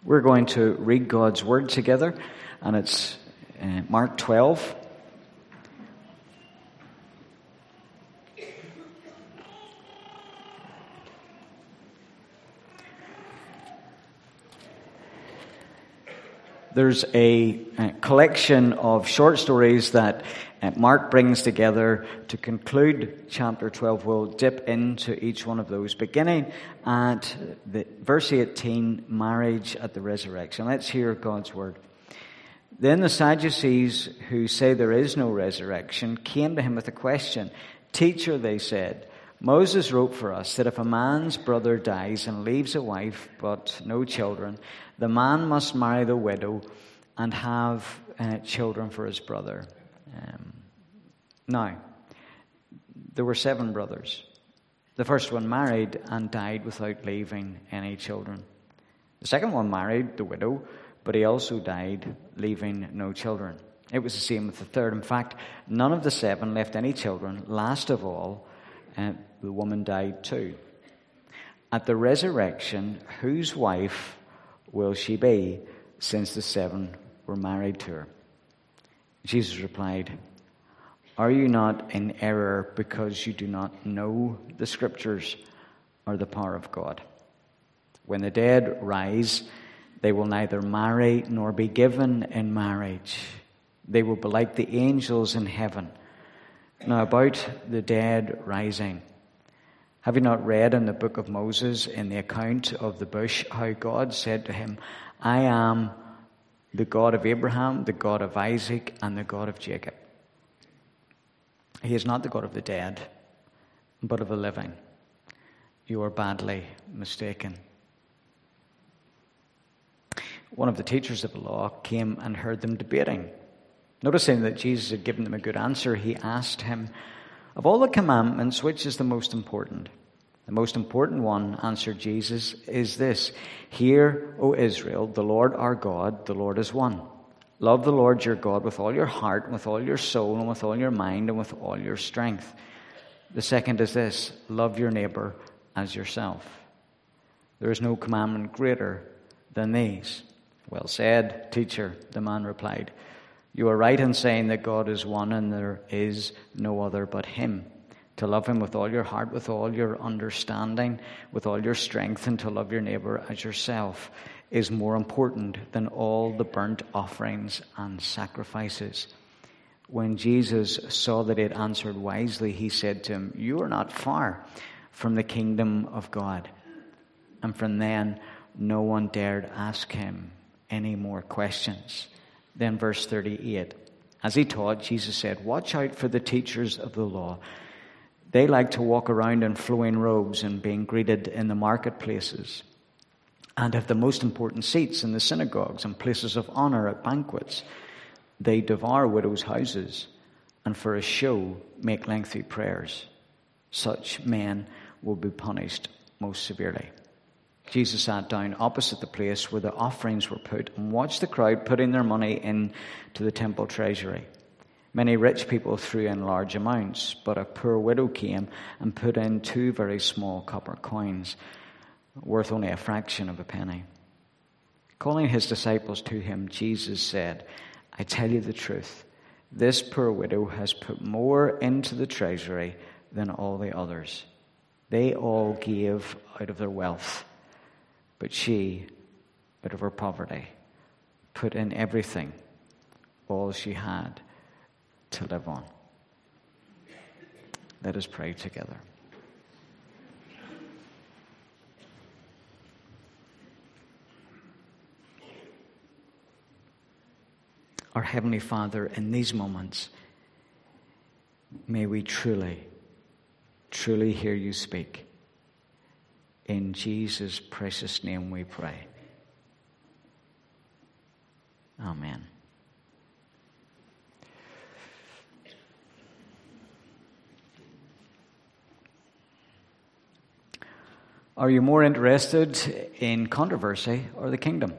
We're going to read God's Word together, and it's Mark 12. There's a collection of short stories that Mark brings together to conclude chapter 12. We'll dip into each one of those, beginning at verse 18, marriage at the resurrection. Let's hear God's word. Then the Sadducees, who say there is no resurrection, came to him with a question. Teacher, they said, Moses wrote for us that if a man's brother dies and leaves a wife but no children, the man must marry the widow and have children for his brother. Now, there were 7 brothers. The first one married and died without leaving any children. The second one married the widow, but he also died, leaving no children. It was the same with the third. In fact, none of the 7 left any children. Last of all, the woman died too. At the resurrection, whose wife will she be, since the 7 were married to her? Jesus replied, Are you not in error because you do not know the Scriptures or the power of God? When the dead rise, they will neither marry nor be given in marriage. They will be like the angels in heaven. Now about the dead rising, have you not read in the book of Moses, in the account of the bush, how God said to him, I am the God of Abraham, the God of Isaac, and the God of Jacob. He is not the God of the dead, but of the living. You are badly mistaken. One of the teachers of the law came and heard them debating. Noticing that Jesus had given them a good answer, he asked him, Of all the commandments, which is the most important? The most important one, answered Jesus, is this. Hear, O Israel, the Lord our God, the Lord is one. Love the Lord your God with all your heart, with all your soul, and with all your mind, and with all your strength. The second is this. Love your neighbor as yourself. There is no commandment greater than these. Well said, teacher, the man replied. You are right in saying that God is one and there is no other but him. To love him with all your heart, with all your understanding, with all your strength, and to love your neighbor as yourself is more important than all the burnt offerings and sacrifices. When Jesus saw that he had answered wisely, he said to him, You are not far from the kingdom of God. And from then, no one dared ask him any more questions. Then verse 38. As he taught, Jesus said, Watch out for the teachers of the law. They like to walk around in flowing robes and being greeted in the marketplaces, and have the most important seats in the synagogues and places of honor at banquets. They devour widows' houses, and for a show make lengthy prayers. Such men will be punished most severely. Jesus sat down opposite the place where the offerings were put and watched the crowd putting their money into the temple treasury. Many rich people threw in large amounts, but a poor widow came and put in 2 very small copper coins, worth only a fraction of a penny. Calling his disciples to him, Jesus said, I tell you the truth, this poor widow has put more into the treasury than all the others. They all gave out of their wealth, but she, out of her poverty, put in everything, all she had to live on. Let us pray together. Our Heavenly Father, in these moments, may we truly, truly hear you speak. In Jesus' precious name we pray. Amen. Are you more interested in controversy or the kingdom?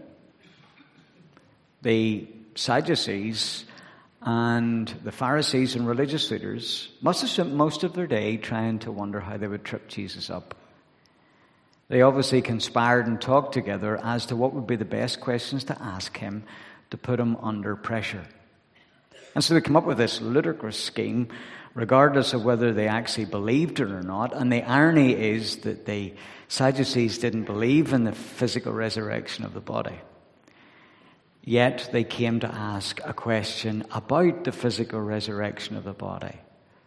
The Sadducees and the Pharisees and religious leaders must have spent most of their day trying to wonder how they would trip Jesus up. They obviously conspired and talked together as to what would be the best questions to ask him to put him under pressure. And so they come up with this ludicrous scheme, regardless of whether they actually believed it or not. And the irony is that the Sadducees didn't believe in the physical resurrection of the body. Yet they came to ask a question about the physical resurrection of the body.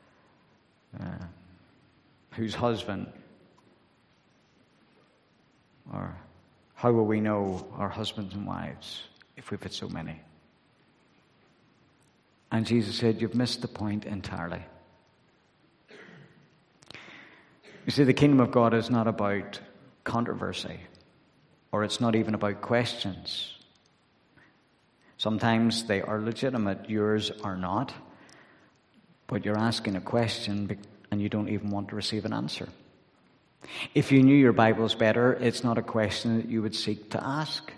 Whose husband? Or how will we know our husbands and wives if we've had so many? And Jesus said, you've missed the point entirely. You see, the kingdom of God is not about controversy, or it's not even about questions. Sometimes they are legitimate, yours are not, but you're asking a question and you don't even want to receive an answer. If you knew your Bibles better, it's not a question that you would seek to ask.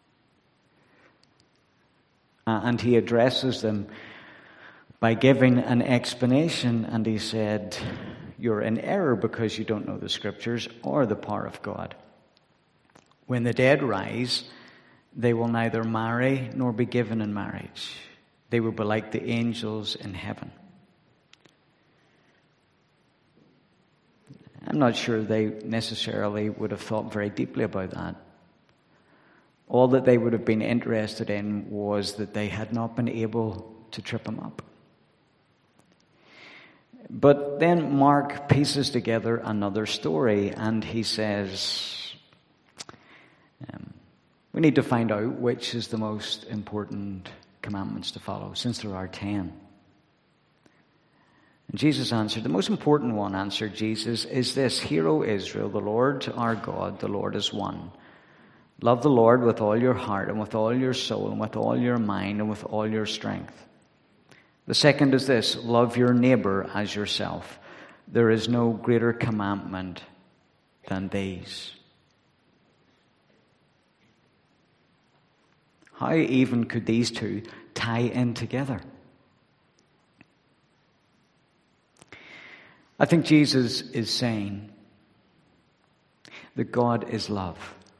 And he addresses them by giving an explanation, and he said, you're in error because you don't know the Scriptures or the power of God. When the dead rise, they will neither marry nor be given in marriage. They will be like the angels in heaven. I'm not sure they necessarily would have thought very deeply about that. All that they would have been interested in was that they had not been able to trip him up. But then Mark pieces together another story, and he says, we need to find out which is the most important commandments to follow, since there are 10. And Jesus answered, the most important one, answered Jesus, is this: Hear, O Israel, the Lord our God, the Lord is one. Love the Lord with all your heart and with all your soul and with all your mind and with all your strength. The second is this: love your neighbor as yourself. There is no greater commandment than these. How even could these two tie in together? I think Jesus is saying that God is love.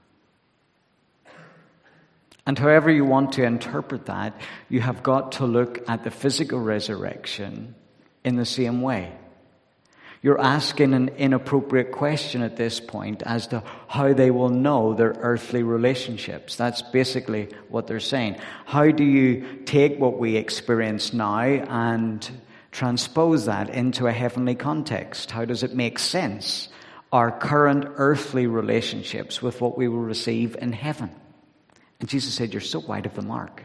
And however you want to interpret that, you have got to look at the physical resurrection in the same way. You're asking an inappropriate question at this point as to how they will know their earthly relationships. That's basically what they're saying. How do you take what we experience now and transpose that into a heavenly context? How does it make sense, our current earthly relationships, with what we will receive in heaven? And Jesus said, you're so wide of the mark.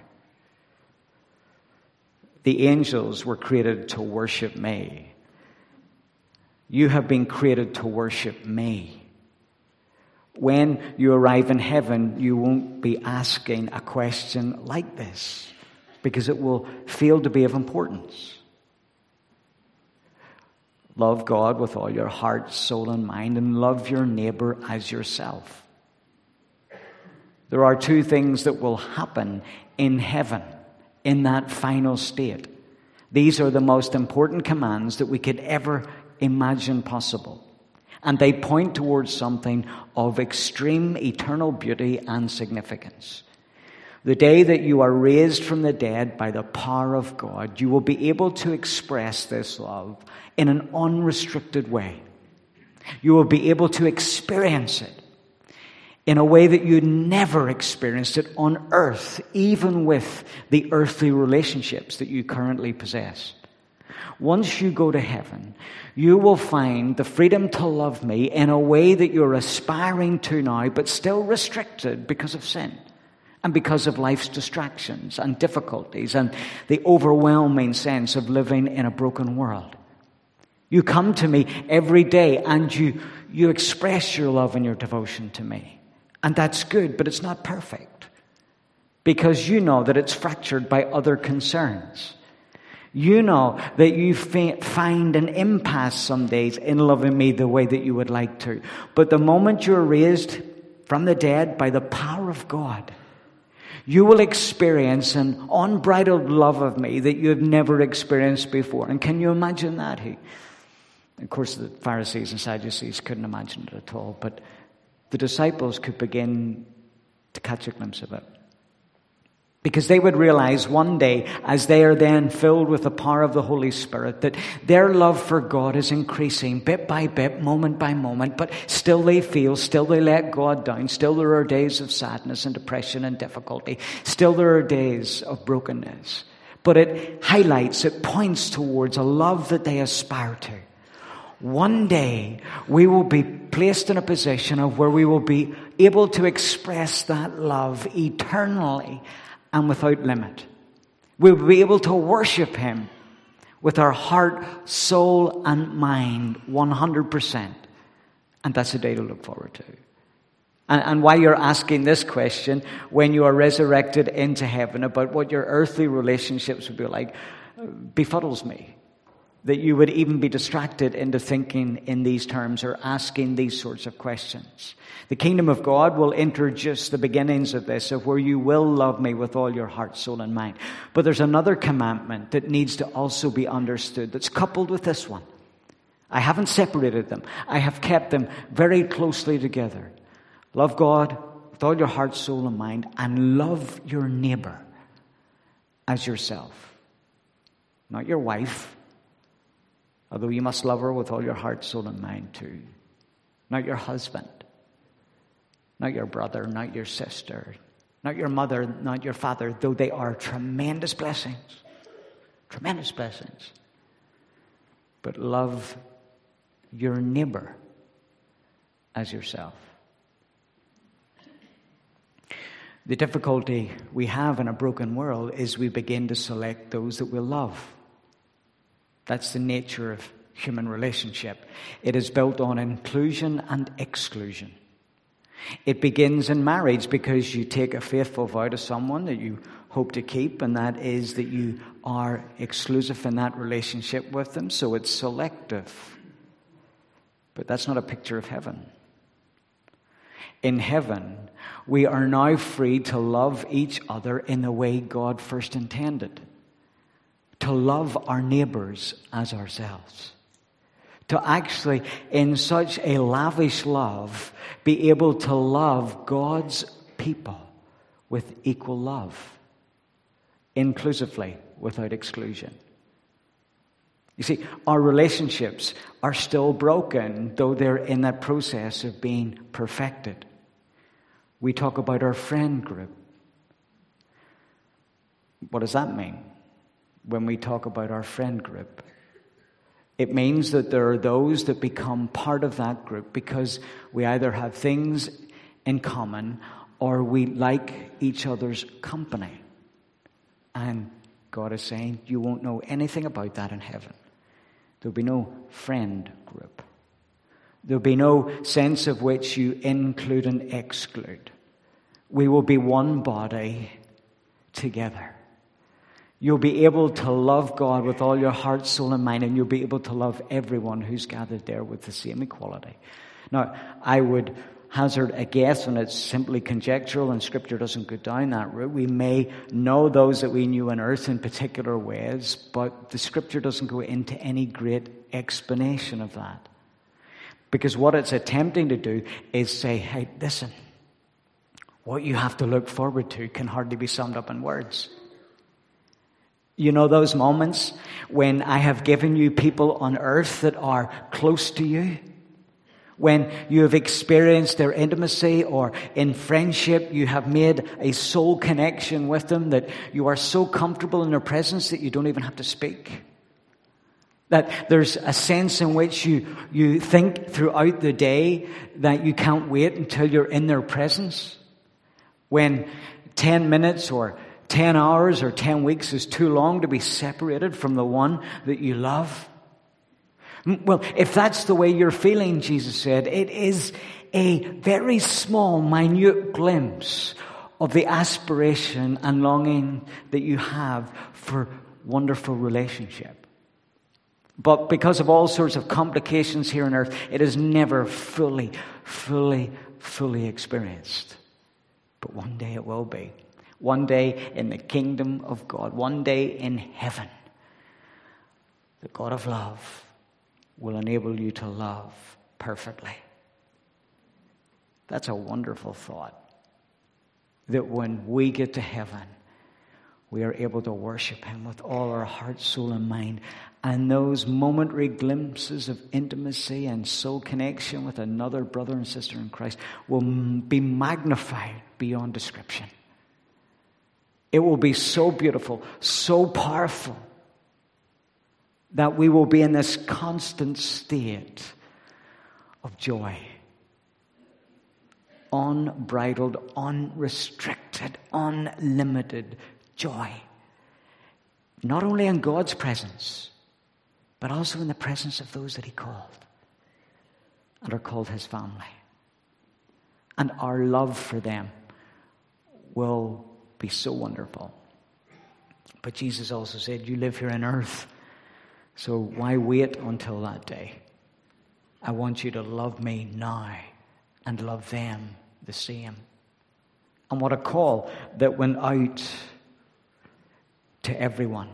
The angels were created to worship me. You have been created to worship me. When you arrive in heaven, you won't be asking a question like this, because it will fail to be of importance. Love God with all your heart, soul, and mind, and love your neighbor as yourself. There are two things that will happen in heaven, in that final state. These are the most important commands that we could ever imagine possible. And they point towards something of extreme eternal beauty and significance. The day that you are raised from the dead by the power of God, you will be able to express this love in an unrestricted way. You will be able to experience it in a way that you never experienced it on earth, even with the earthly relationships that you currently possess. Once you go to heaven, you will find the freedom to love me in a way that you're aspiring to now, but still restricted because of sin and because of life's distractions and difficulties and the overwhelming sense of living in a broken world. You come to me every day and you express your love and your devotion to me. And that's good, but it's not perfect, because you know that it's fractured by other concerns. You know that you find an impasse some days in loving me the way that you would like to. But the moment you're raised from the dead by the power of God, you will experience an unbridled love of me that you have never experienced before. And can you imagine that? Of course, the Pharisees and Sadducees couldn't imagine it at all, but the disciples could begin to catch a glimpse of it. Because they would realize one day, as they are then filled with the power of the Holy Spirit, that their love for God is increasing bit by bit, moment by moment, but still they feel, still they let God down, still there are days of sadness and depression and difficulty, still there are days of brokenness. But it highlights, it points towards a love that they aspire to. One day, we will be placed in a position of where we will be able to express that love eternally and without limit. We will be able to worship Him with our heart, soul, and mind 100%. And that's a day to look forward to. And while you're asking this question, when you are resurrected into heaven, about what your earthly relationships would be like, befuddles me. That you would even be distracted into thinking in these terms or asking these sorts of questions. The kingdom of God will introduce the beginnings of this, of where you will love me with all your heart, soul, and mind. But there's another commandment that needs to also be understood that's coupled with this one. I haven't separated them. I have kept them very closely together. Love God with all your heart, soul, and mind, and love your neighbor as yourself. Not your wife, although you must love her with all your heart, soul, and mind too. Not your husband. Not your brother, not your sister. Not your mother, not your father, though they are tremendous blessings. Tremendous blessings. But love your neighbor as yourself. The difficulty we have in a broken world is we begin to select those that we'll love. That's the nature of human relationship. It is built on inclusion and exclusion. It begins in marriage because you take a faithful vow to someone that you hope to keep, and that is that you are exclusive in that relationship with them, so it's selective. But that's not a picture of heaven. In heaven, we are now free to love each other in the way God first intended. To love our neighbors as ourselves. To actually, in such a lavish love, be able to love God's people with equal love. Inclusively, without exclusion. You see, our relationships are still broken, though they're in that process of being perfected. We talk about our friend group. What does that mean when we talk about our friend group? It means that there are those that become part of that group because we either have things in common or we like each other's company. And God is saying, you won't know anything about that in heaven. There'll be no friend group. There'll be no sense of which you include and exclude. We will be one body together. You'll be able to love God with all your heart, soul, and mind, and you'll be able to love everyone who's gathered there with the same equality. Now, I would hazard a guess, and it's simply conjectural, and Scripture doesn't go down that route. We may know those that we knew on earth in particular ways, but the Scripture doesn't go into any great explanation of that. Because what it's attempting to do is say, hey, listen, what you have to look forward to can hardly be summed up in words. You know those moments when I have given you people on earth that are close to you? When you have experienced their intimacy, or in friendship you have made a soul connection with them, that you are so comfortable in their presence that you don't even have to speak. That there's a sense in which you think throughout the day that you can't wait until you're in their presence. When 10 minutes or 10 hours or 10 weeks is too long to be separated from the one that you love. Well, if that's the way you're feeling, Jesus said, it is a very small, minute glimpse of the aspiration and longing that you have for wonderful relationship. But because of all sorts of complications here on earth, it is never fully experienced. But one day it will be. One day in the kingdom of God. One day in heaven. The God of love will enable you to love perfectly. That's a wonderful thought. That when we get to heaven, we are able to worship him with all our heart, soul, and mind. And those momentary glimpses of intimacy and soul connection with another brother and sister in Christ will be magnified beyond description. It will be so beautiful, so powerful, that we will be in this constant state of joy. Unbridled, unrestricted, unlimited joy. Not only in God's presence, but also in the presence of those that he called and are called his family. And our love for them will be so wonderful. But Jesus also said, you live here on earth, so why wait until that day? I want you to love me now and love them the same. And what a call that went out to everyone.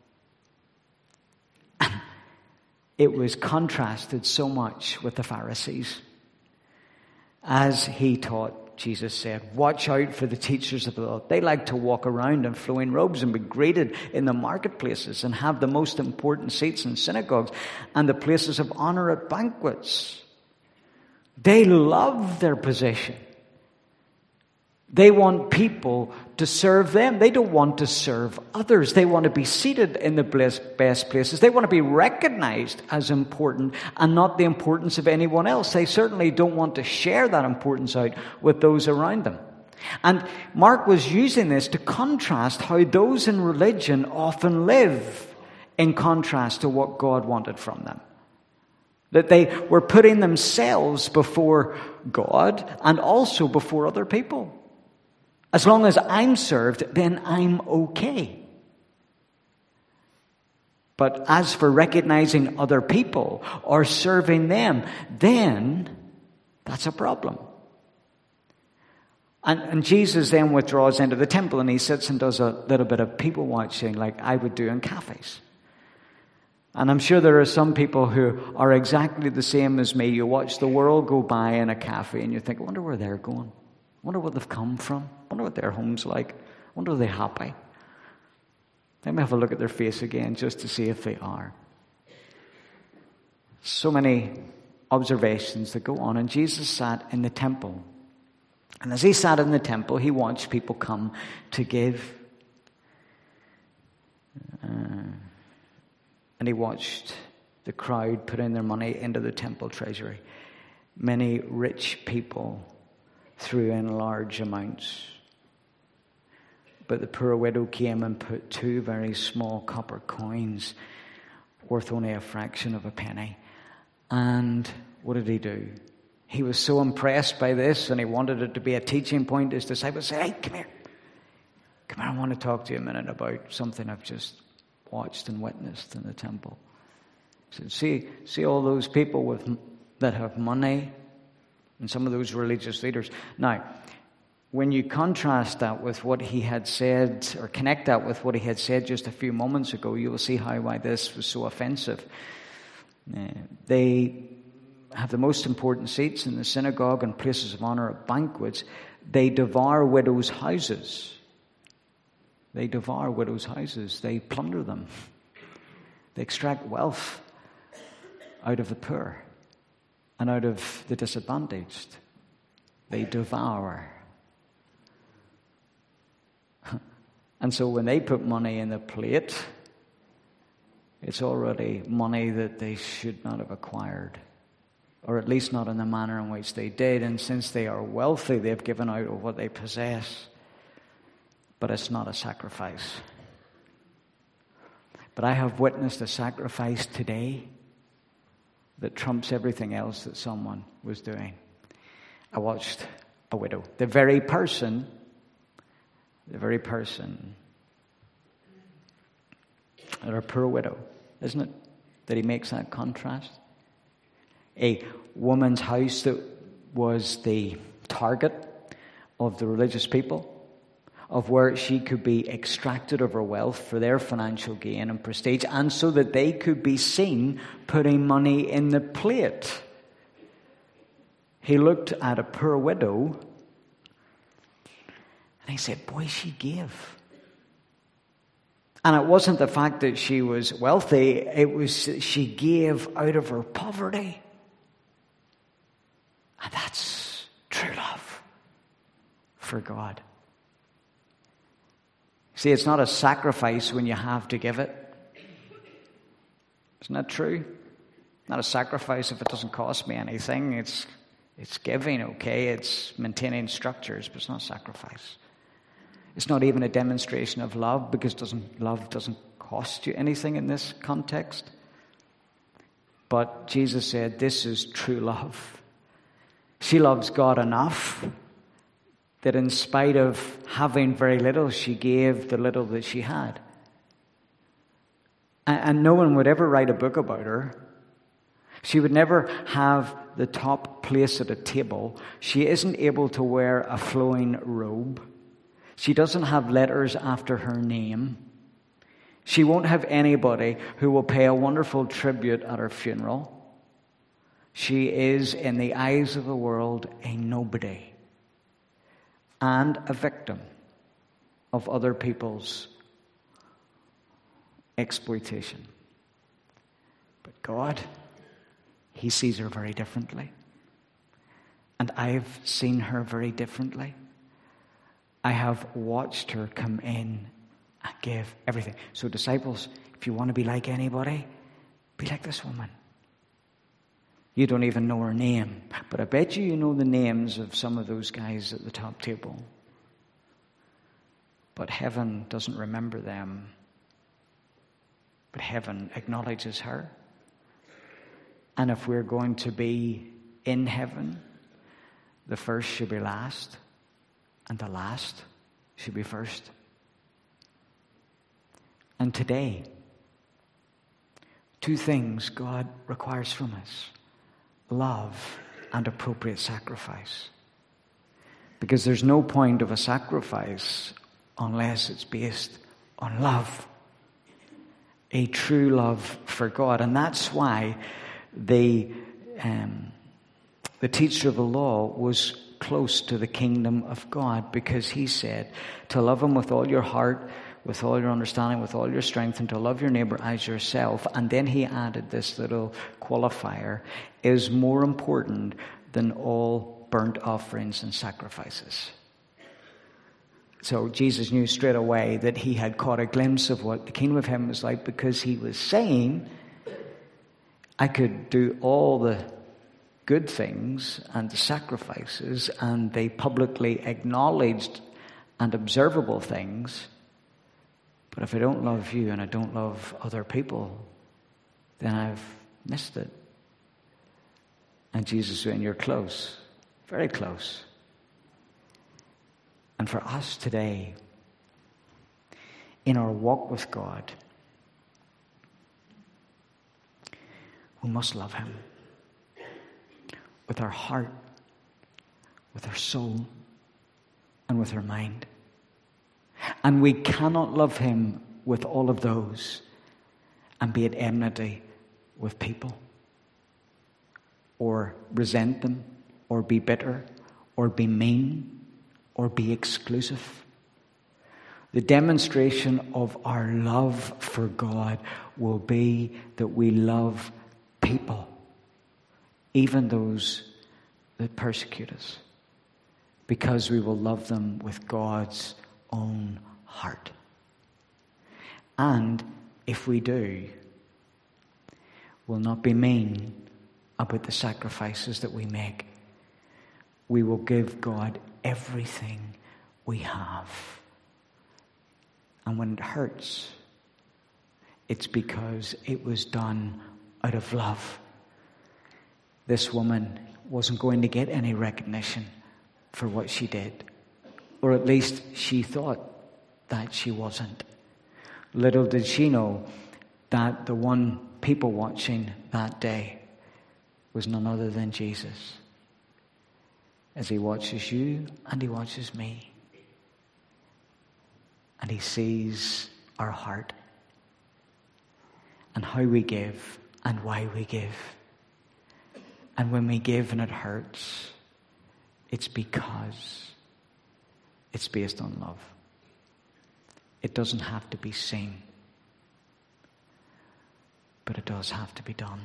It was contrasted so much with the Pharisees. As he taught, Jesus said, watch out for the teachers of the law. They like to walk around in flowing robes and be greeted in the marketplaces and have the most important seats in synagogues and the places of honor at banquets. They love their position. They want people to serve them. They don't want to serve others. They want to be seated in the best places. They want to be recognized as important and not the importance of anyone else. They certainly don't want to share that importance out with those around them. And Mark was using this to contrast how those in religion often live in contrast to what God wanted from them. That they were putting themselves before God and also before other people. As long as I'm served, then I'm okay. But as for recognizing other people or serving them, then that's a problem. And Jesus then withdraws into the temple and he sits and does a little bit of people watching like I would do in cafes. And I'm sure there are some people who are exactly the same as me. You watch the world go by in a cafe and you think, I wonder where they're going. I wonder where they've come from. I wonder what their home's like. I wonder are they happy. Let me have a look at their face again just to see if they are. So many observations that go on. And Jesus sat in the temple. And as he sat in the temple, he watched people come to give. And he watched the crowd put in their money into the temple treasury. Many rich people threw in large amounts. But the poor widow came and put 2 very small copper coins worth only a fraction of a penny. And what did he do? He was so impressed by this and he wanted it to be a teaching point. His disciples said, hey, come here. Come here, I want to talk to you a minute about something I've just watched and witnessed in the temple. He said, see all those people that have money and some of those religious leaders. Now, when you contrast that with what he had said, or connect that with what he had said just a few moments ago, you will see why this was so offensive. They have the most important seats in the synagogue and places of honor at banquets. They devour widows' houses. They devour widows' houses. They plunder them. They extract wealth out of the poor and out of the disadvantaged. They devour. And so when they put money in the plate, it's already money that they should not have acquired, or at least not in the manner in which they did. And since they are wealthy, they've given out of what they possess. But it's not a sacrifice. But I have witnessed a sacrifice today that trumps everything else that someone was doing. I watched a widow. The very person, or a poor widow, isn't it? That he makes that contrast. A woman's house that was the target of the religious people, of where she could be extracted of her wealth for their financial gain and prestige, and so that they could be seen putting money in the plate. He looked at a poor widow and he said, boy, she gave. And it wasn't the fact that she was wealthy, it was she gave out of her poverty. And that's true love for God. See, it's not a sacrifice when you have to give it. Isn't that true? Not a sacrifice if it doesn't cost me anything. It's giving, okay? It's maintaining structures, but it's not sacrifice. It's not even a demonstration of love, because love doesn't cost you anything in this context. But Jesus said, this is true love. She loves God enough that in spite of having very little, she gave the little that she had. And no one would ever write a book about her. She would never have the top place at a table. She isn't able to wear a flowing robe. She doesn't have letters after her name. She won't have anybody who will pay a wonderful tribute at her funeral. She is, in the eyes of the world, a nobody and a victim of other people's exploitation. But God, He sees her very differently. And I've seen her very differently. I have watched her come in and give everything. So disciples, if you want to be like anybody, be like this woman. You don't even know her name, but I bet you know the names of some of those guys at the top table. But heaven doesn't remember them. But heaven acknowledges her. And if we're going to be in heaven, the first should be last, and the last should be first. And today, two things God requires from us: love and appropriate sacrifice. Because there's no point of a sacrifice unless it's based on love. A true love for God. And that's why the teacher of the law was close to the kingdom of God, because he said to love Him with all your heart, with all your understanding, with all your strength, and to love your neighbor as yourself. And then he added this little qualifier: is more important than all burnt offerings and sacrifices. So Jesus knew straight away that he had caught a glimpse of what the kingdom of heaven was like, because he was saying, I could do all the good things and the sacrifices and the publicly acknowledged and observable things, but if I don't love you and I don't love other people, then I've missed it. And Jesus said, you're close, very close. And for us today, in our walk with God, we must love Him with our heart, with our soul, and with our mind. And we cannot love Him with all of those and be at enmity with people, or resent them, or be bitter, or be mean, or be exclusive. The demonstration of our love for God will be that we love people, even those that persecute us, because we will love them with God's own heart. And if we do, we'll not be mean about the sacrifices that we make. We will give God everything we have. And when it hurts, it's because it was done out of love. This woman wasn't going to get any recognition for what she did. Or at least she thought that she wasn't. Little did she know that the one people watching that day was none other than Jesus. As He watches you and He watches me. And He sees our heart and how we give and why we give. And when we give and it hurts, It's because it's based on love. It doesn't have to be seen, but it does have to be done.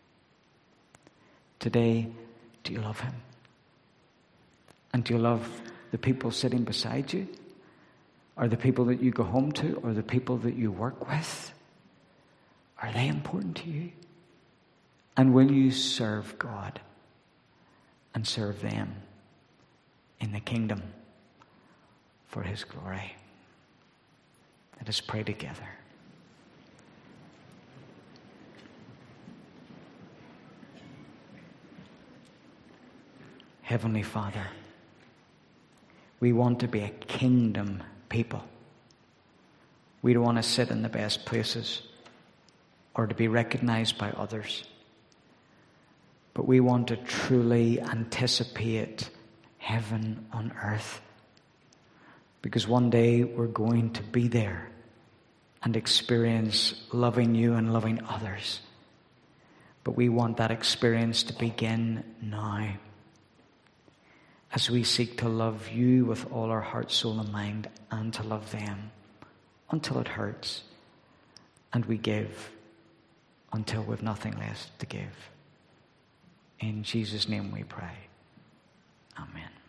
Today, do you love him? And do you love the people sitting beside you? Or the people that you go home to? Or the people that you work with? Are they important to you? And will you serve God and serve them in the kingdom for his glory? Let us pray together. Heavenly Father, we want to be a kingdom people. We don't want to sit in the best places or to be recognized by others. But we want to truly anticipate heaven on earth. Because one day we're going to be there and experience loving you and loving others. But we want that experience to begin now, as we seek to love you with all our heart, soul, and mind, and to love them until it hurts, and we give until we've nothing left to give. In Jesus' name we pray. Amen.